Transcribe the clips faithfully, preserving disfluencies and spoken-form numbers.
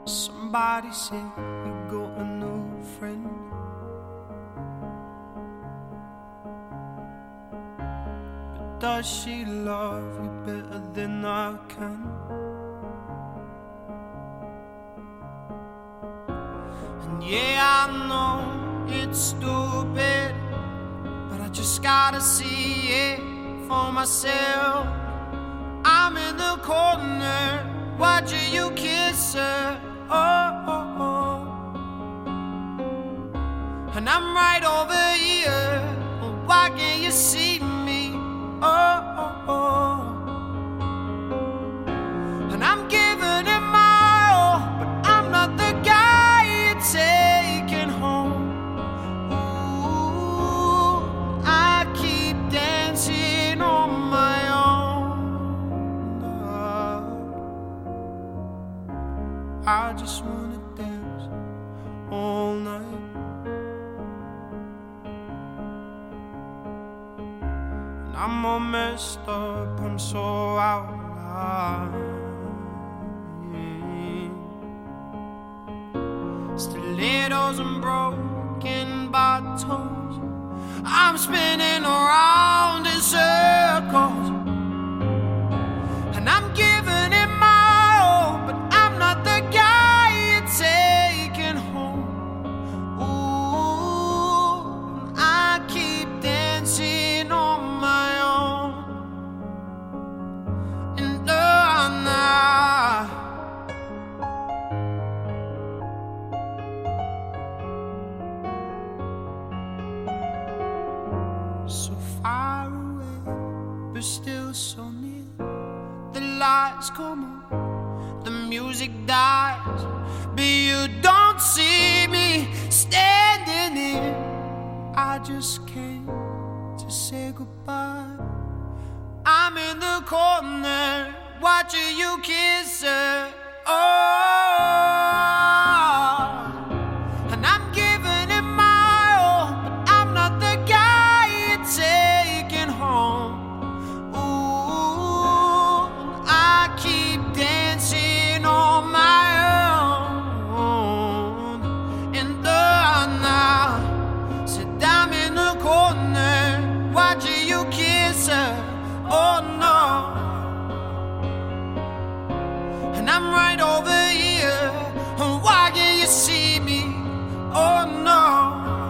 Somebody said you got a new friend, but does she love you better than I can? And yeah, I know it's stupid, but I just gotta see it for myself. I'm in the corner watching you kiss her. Oh, oh, oh. And I'm right over here. Why can't you see me? Oh, oh, oh. And I'm giving it my all, but I'm not the guy you're taking home. Ooh, I keep dancing on my own. I just wanna dance all night. And I'm all messed up, I'm so out of line. Stilettos and broken bottles, I'm spinning around in circles. And I'm giving it my all, but I'm not the guy you're taking home. Ooh, I keep dancing on my own. And uh, nah. So far away, but still so near. The lights come on, the music dies, but you don't see me standing here. I just came to say goodbye. I'm in the corner watching you kiss her. Oh, and I'm giving it my all, but I'm not the guy you're taking home. Ooh, I keep dancing on my own. In the night, said I'm in the corner watching you kiss her. Oh no. And I'm right over here. Why can't you see me? Oh no.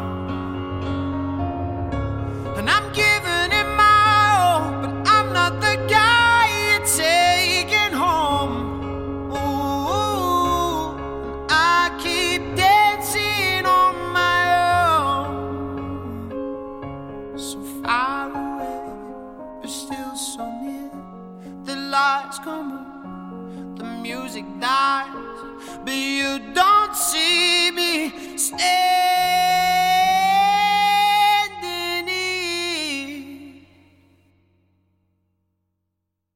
And I'm giving it my all, but I'm not the guy you're taking home. Ooh, I keep dancing on my own. So far away, but still so near. The lights come on, the music dies, but you don't see me stay.